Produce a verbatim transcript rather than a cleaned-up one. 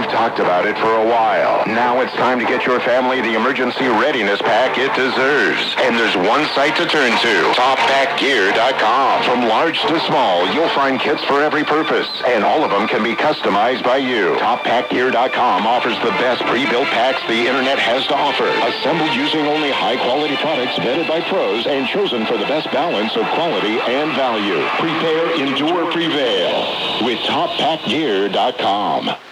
talked about it for a while. Now it's time to get your family the emergency readiness pack it deserves. And there's one site to turn to, top pack gear dot com. From large to small, you'll find kits for every purpose, and all of them can be customized by you. top pack gear dot com offers the best pre-built packs the internet has to offer, assembled using only high-quality products vetted by pros and chosen for the best balance of quality and value. Prepare, endure, prevail with top pack gear dot com.